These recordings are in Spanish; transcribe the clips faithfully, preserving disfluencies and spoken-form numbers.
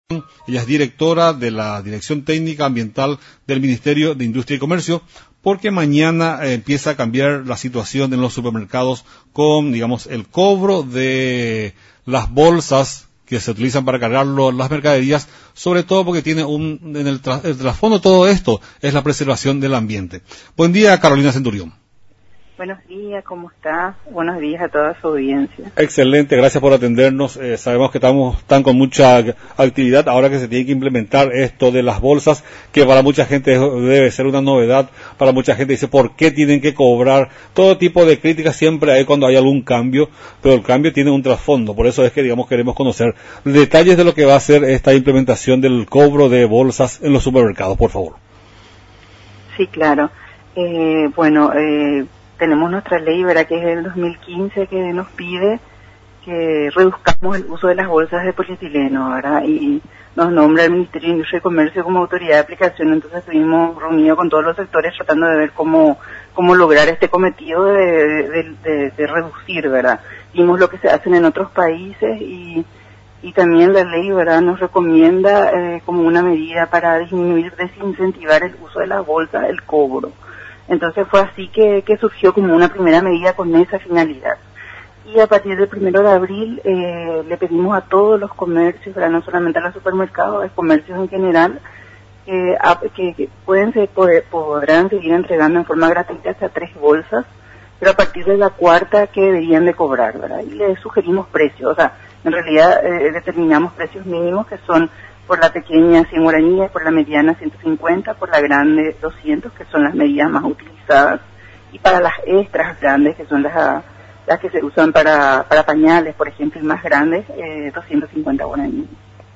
Ella es directora de la Dirección Técnica Ambiental del Ministerio de Industria y Comercio, porque mañana eh, empieza a cambiar la situación en los supermercados con, digamos, el cobro de las bolsas que se utilizan para cargar las mercaderías, sobre todo porque tiene un, en el, tra el trasfondo de todo esto es la preservación del ambiente. Buen día, Carolina Centurión. Buenos días, ¿cómo está? Buenos días a toda su audiencia. Excelente, gracias por atendernos. Eh, sabemos que estamos están con mucha actividad ahora que se tiene que implementar esto de las bolsas, que para mucha gente debe ser una novedad. Para mucha gente dice, ¿por qué tienen que cobrar? Todo tipo de críticas siempre hay cuando hay algún cambio, pero el cambio tiene un trasfondo. Por eso es que, digamos, queremos conocer detalles de lo que va a ser esta implementación del cobro de bolsas en los supermercados, por favor. Sí, claro. Eh, bueno, eh... tenemos nuestra ley, ¿verdad?, que es del dos mil quince, que nos pide que reduzcamos el uso de las bolsas de polietileno, ¿verdad? Y nos nombra el Ministerio de Industria y Comercio como autoridad de aplicación. Entonces estuvimos reunidos con todos los sectores tratando de ver cómo cómo lograr este cometido de, de, de, de reducir, ¿verdad? Vimos lo que se hacen en otros países y, y también la ley, ¿verdad?, nos recomienda eh, como una medida para disminuir, desincentivar el uso de las bolsas, el cobro. Entonces fue así que, que surgió como una primera medida con esa finalidad. Y a partir del primero de abril eh, le pedimos a todos los comercios, ¿verdad?, no solamente a los supermercados, a los comercios en general, eh, a, que, que pueden ser, poder, podrán seguir entregando en forma gratuita hasta tres bolsas, pero a partir de la cuarta que deberían de cobrar, ¿verdad? Y les sugerimos precios, o sea, en realidad eh, determinamos precios mínimos que son por la pequeña cien guaraníes, por la mediana ciento cincuenta, por la grande doscientos, que son las medidas más utilizadas, y para las extras grandes, que son las, las que se usan para, para pañales, por ejemplo, y más grandes, eh, doscientos cincuenta guaraníes.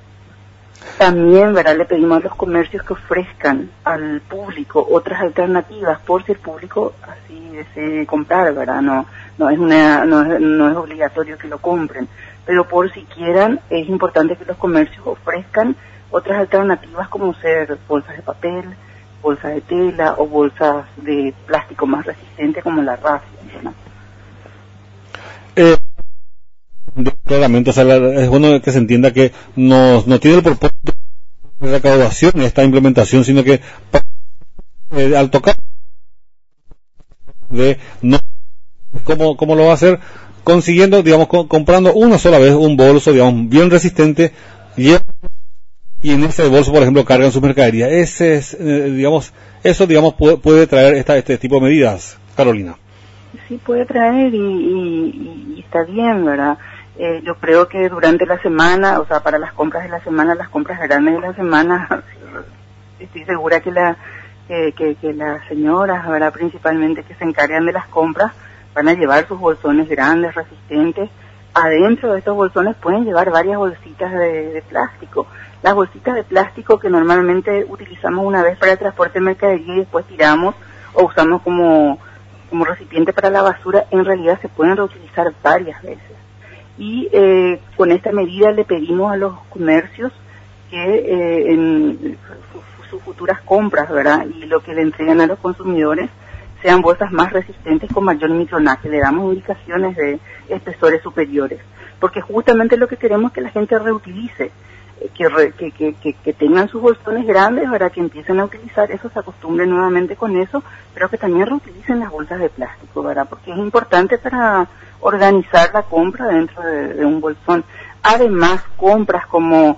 También, ¿verdad?, le pedimos a los comercios que ofrezcan al público otras alternativas, por si el público así desee comprar, ¿verdad? No, no es una, no es, no es obligatorio que lo compren, pero por si quieran, es importante que los comercios ofrezcan otras alternativas como ser bolsas de papel, bolsas de tela o bolsas de plástico más resistente como la raffia, ¿no? Eh, claramente, o sea, es bueno que se entienda que no, no tiene el propósito de recaudación esta implementación, sino que eh, al tocar de no cómo, cómo lo va a hacer, consiguiendo, digamos, co comprando una sola vez un bolso, digamos, bien resistente, y, y en ese bolso, por ejemplo, cargan su mercadería. Ese es, eh, digamos, eso, digamos, puede, puede traer esta, este tipo de medidas, Carolina. Sí, puede traer y, y, y está bien, ¿verdad? Eh, yo creo que durante la semana, o sea, para las compras de la semana, las compras grandes de la semana, estoy segura que la que, que, que las señoras, ¿verdad?, principalmente que se encargan de las compras, van a llevar sus bolsones grandes, resistentes. Adentro de estos bolsones pueden llevar varias bolsitas de, de plástico. Las bolsitas de plástico que normalmente utilizamos una vez para el transporte de mercadería y después tiramos o usamos como, como recipiente para la basura, en realidad se pueden reutilizar varias veces. Y eh, con esta medida le pedimos a los comercios que eh, en sus su futuras compras, ¿verdad?, y lo que le entregan a los consumidores, sean bolsas más resistentes con mayor micronaje. Le damos indicaciones de espesores superiores, porque justamente lo que queremos es que la gente reutilice, que, re, que, que, que, que tengan sus bolsones grandes, ¿verdad?, que empiecen a utilizar eso, se acostumbren nuevamente con eso, pero que también reutilicen las bolsas de plástico, ¿verdad?, porque es importante para organizar la compra dentro de, de un bolsón. Además, compras como,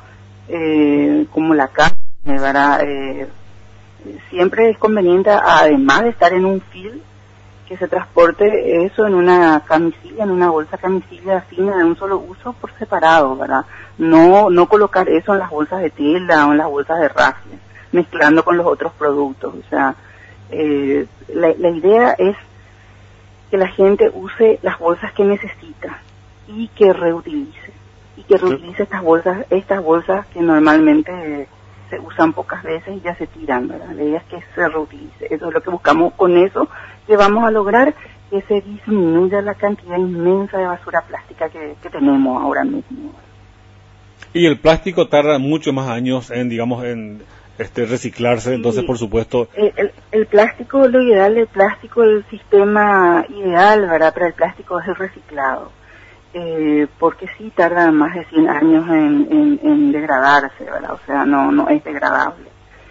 eh, como la carne, ¿verdad?, eh, siempre es conveniente, además de estar en un fil, que se transporte eso en una camisilla, en una bolsa camisilla fina de un solo uso por separado, ¿verdad? No no colocar eso en las bolsas de tela o en las bolsas de raffia, mezclando con los otros productos. O sea, eh, la, la idea es que la gente use las bolsas que necesita y que reutilice, y que reutilice estas bolsas, estas bolsas que normalmente se usan pocas veces y ya se tiran, ¿verdad? La idea es que se reutilice. Eso es lo que buscamos con eso, que vamos a lograr que se disminuya la cantidad inmensa de basura plástica que, que tenemos ahora mismo. Y el plástico tarda mucho más años en, digamos, en este reciclarse, sí. Entonces, por supuesto... El, el, el plástico, lo ideal del plástico, el sistema ideal, ¿verdad?, para el plástico es el reciclado. eh, porque sí tarda más de cien años en, en, en degradarse, ¿verdad? O sea, no, no es degradable.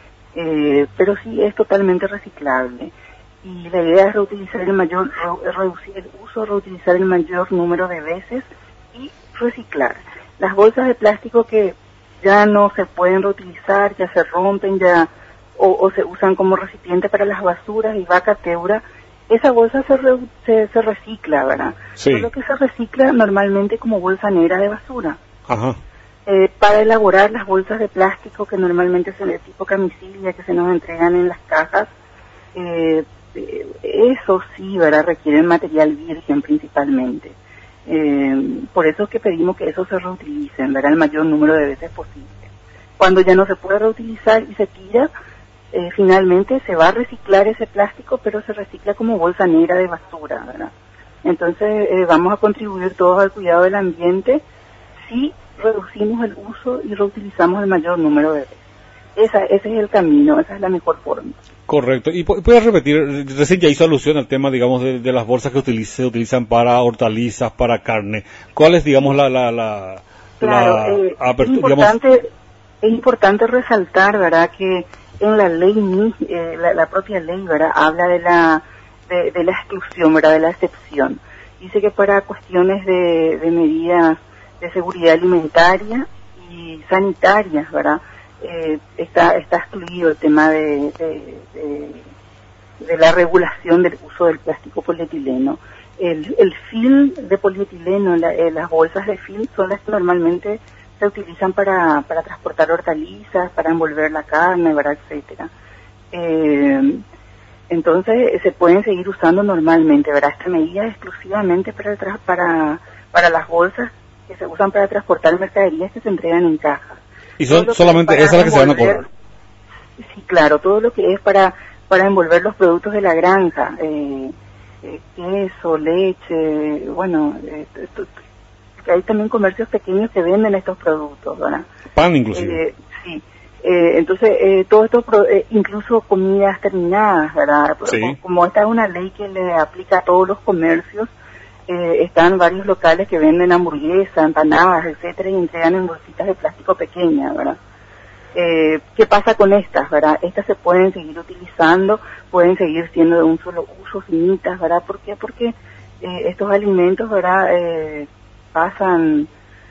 Eh, pero sí es totalmente reciclable. Y la idea es reutilizar el mayor, re, reducir el uso, reutilizar el mayor número de veces y reciclar. Las bolsas de plástico que ya no se pueden reutilizar, ya se rompen, ya o, o se usan como recipiente para las basuras y vaca teura, esa bolsa se, re, se, se recicla, ¿verdad? Sí. Lo que se recicla normalmente como bolsa negra de basura. Ajá. Eh, para elaborar las bolsas de plástico que normalmente son de tipo camisilla, que se nos entregan en las cajas, eh, eh, eso sí, ¿verdad? Requieren material virgen principalmente. Eh, por eso es que pedimos que eso se reutilicen, ¿verdad? El mayor número de veces posible. Cuando ya no se puede reutilizar y se tira, eh, finalmente se va a reciclar ese plástico, pero se recicla como bolsa negra de basura, ¿verdad? Entonces eh, vamos a contribuir todos al cuidado del ambiente si reducimos el uso y reutilizamos el mayor número de veces. Esa, ese es el camino, esa es la mejor forma. Correcto. ¿Y puedes repetir? Recién ya hizo alusión al tema, digamos, de, de las bolsas que utiliza, se utilizan para hortalizas, para carne. ¿Cuál es, digamos, la... la, la, claro, la eh, apertura, es, importante, digamos... es importante resaltar, ¿verdad?, que en la ley, eh, la, la propia ley, ¿verdad?, habla de la, de, de la exclusión, ¿verdad?, de la excepción. Dice que para cuestiones de, de medidas de seguridad alimentaria y sanitarias, ¿verdad?, Eh, está está excluido el tema de, de, de, de la regulación del uso del plástico polietileno. El, el film de polietileno, la, eh, las bolsas de film son las que normalmente se utilizan para, para transportar hortalizas, para envolver la carne, ¿verdad?, etcétera. Eh, entonces se pueden seguir usando normalmente, ¿verdad? Esta medida es exclusivamente para, el tra para, para las bolsas que se usan para transportar mercaderías que se entregan en cajas. Y son solamente esas las que se van a cobrar. Sí, claro, todo lo que es para para envolver los productos de la granja, eh, eh, queso, leche, bueno, eh, esto, hay también comercios pequeños que venden estos productos, ¿verdad? Pan inclusive. Eh, sí, eh, entonces eh, todo esto, eh, incluso comidas terminadas, ¿verdad? Sí. Como, como esta es una ley que le aplica a todos los comercios, Eh, están varios locales que venden hamburguesas, empanadas, etcétera, y entregan en bolsitas de plástico pequeñas, ¿verdad? Eh, ¿Qué pasa con estas, verdad? Estas se pueden seguir utilizando, pueden seguir siendo de un solo uso, finitas, ¿verdad? ¿Por qué? Porque eh, estos alimentos, ¿verdad? Eh, pasan,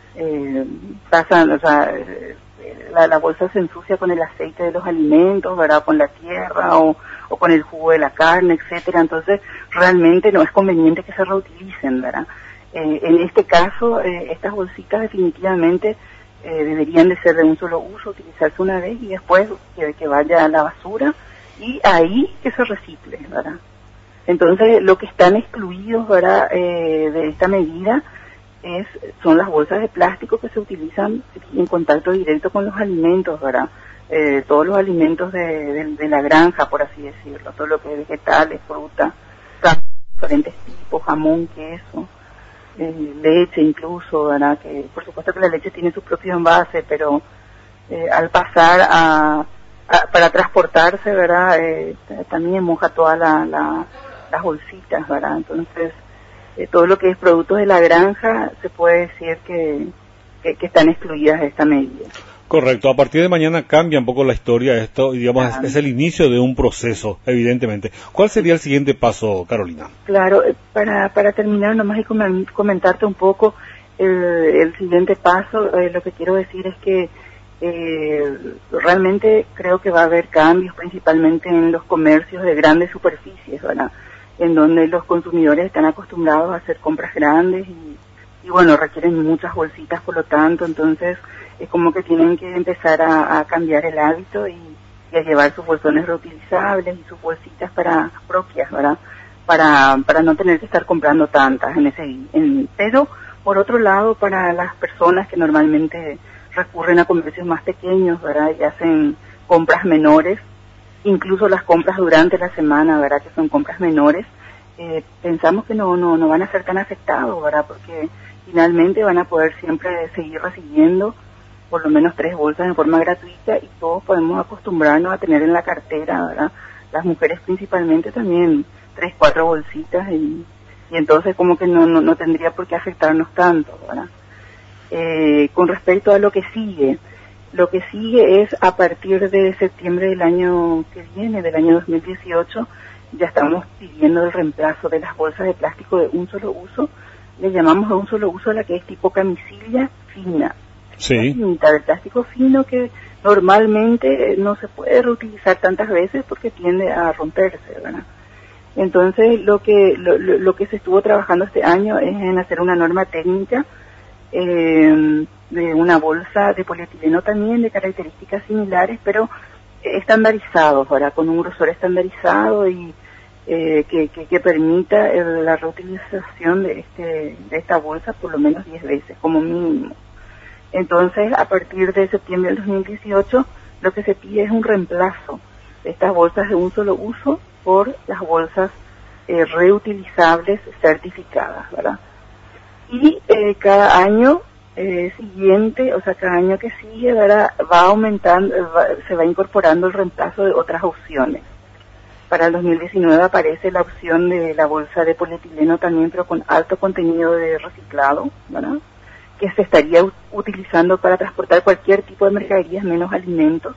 eh, pasan, o sea, eh, la, la bolsa se ensucia con el aceite de los alimentos, ¿verdad? Con la tierra o, o con el jugo de la carne, etcétera. Entonces, realmente no es conveniente que se reutilicen, ¿verdad? Eh, en este caso, eh, estas bolsitas definitivamente eh, deberían de ser de un solo uso, utilizarse una vez y después que, que vaya a la basura y ahí que se recicle, ¿verdad? Entonces, lo que están excluidos, ¿verdad?, eh, de esta medida es son las bolsas de plástico que se utilizan en contacto directo con los alimentos, ¿verdad? Eh, todos los alimentos de, de, de la granja, por así decirlo, todo lo que es vegetales, fruta, diferentes tipos, jamón, queso, eh, leche incluso, ¿verdad? Que por supuesto que la leche tiene su propio envase, pero eh, al pasar a, a para transportarse, ¿verdad? Eh, también moja todas la, la, las bolsitas, ¿verdad? Entonces, eh, todo lo que es productos de la granja se puede decir que, que, que están excluidas de esta medida. Correcto, a partir de mañana cambia un poco la historia esto, y digamos, es, es el inicio de un proceso, evidentemente. ¿Cuál sería el siguiente paso, Carolina? Claro, para, para terminar nomás y comentarte un poco eh, el siguiente paso, eh, lo que quiero decir es que eh, realmente creo que va a haber cambios principalmente en los comercios de grandes superficies, ¿verdad?, en donde los consumidores están acostumbrados a hacer compras grandes y, y bueno, requieren muchas bolsitas, por lo tanto, entonces es como que tienen que empezar a, a cambiar el hábito y, y a llevar sus bolsones reutilizables y sus bolsitas para propias, ¿verdad?, para para no tener que estar comprando tantas en ese en, pero por otro lado, para las personas que normalmente recurren a comercios más pequeños, ¿verdad?, y hacen compras menores, incluso las compras durante la semana, ¿verdad?, que son compras menores, eh, pensamos que no no no van a ser tan afectados, ¿verdad?, porque finalmente van a poder siempre seguir recibiendo por lo menos tres bolsas de forma gratuita y todos podemos acostumbrarnos a tener en la cartera, ¿verdad?, las mujeres principalmente también tres, cuatro bolsitas y y entonces como que no, no, no tendría por qué afectarnos tanto, ¿verdad? Eh, con respecto a lo que sigue, lo que sigue es a partir de septiembre del año que viene, del año dos mil dieciocho, ya estamos pidiendo el reemplazo de las bolsas de plástico de un solo uso. Le llamamos de un solo uso a la que es tipo camisilla fina. Sí. La cinta de plástico fino que normalmente no se puede reutilizar tantas veces porque tiende a romperse, ¿verdad? Entonces lo que lo, lo, lo que se estuvo trabajando este año es en hacer una norma técnica eh, de una bolsa de polietileno también de características similares, pero estandarizados, ¿verdad? Con un grosor estandarizado y eh, que, que, que permita el, la reutilización de este de esta bolsa por lo menos diez veces como mínimo. Entonces, a partir de septiembre del dos mil dieciocho, lo que se pide es un reemplazo de estas bolsas de un solo uso por las bolsas eh, reutilizables certificadas, ¿verdad? Y eh, cada año eh, siguiente, o sea, cada año que sigue, ¿verdad?, va aumentando, va, se va incorporando el reemplazo de otras opciones. Para el dos mil diecinueve aparece la opción de la bolsa de polietileno también, pero con alto contenido de reciclado, ¿verdad?, que se estaría utilizando para transportar cualquier tipo de mercaderías menos alimentos.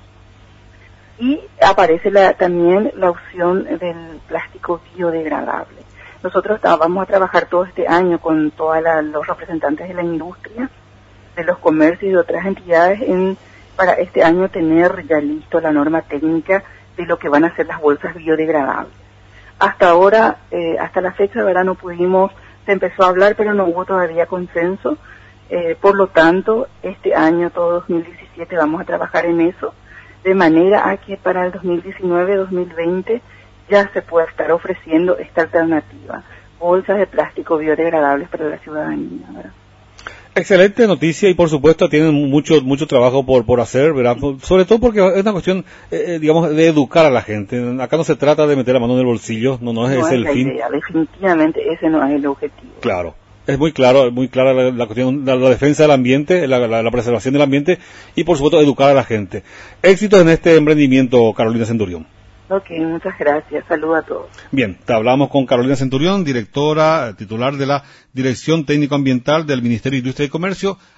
Y aparece la, también la opción del plástico biodegradable. Nosotros vamos a trabajar todo este año con todos los representantes de la industria, de los comercios y de otras entidades en, para este año tener ya listo la norma técnica de lo que van a ser las bolsas biodegradables. Hasta ahora, eh, hasta la fecha, ¿verdad?, no pudimos, se empezó a hablar, pero no hubo todavía consenso. Eh, por lo tanto, este año, todo dos mil diecisiete, vamos a trabajar en eso, de manera a que para el dos mil diecinueve dos mil veinte ya se pueda estar ofreciendo esta alternativa, bolsas de plástico biodegradables para la ciudadanía, ¿verdad? Excelente noticia y por supuesto tienen mucho mucho trabajo por por hacer, ¿verdad? Sobre todo porque es una cuestión, eh, digamos, de educar a la gente. Acá no se trata de meter la mano en el bolsillo, no, no es, no ese es el fin. Idea. Definitivamente ese no es el objetivo. Claro. Es muy claro, muy clara la, la cuestión, la, la defensa del ambiente, la, la, la preservación del ambiente y por supuesto educar a la gente. Éxitos en este emprendimiento, Carolina Centurión. Ok, muchas gracias. Saludos a todos. Bien, te hablamos con Carolina Centurión, directora, titular de la Dirección Técnico Ambiental del Ministerio de Industria y Comercio.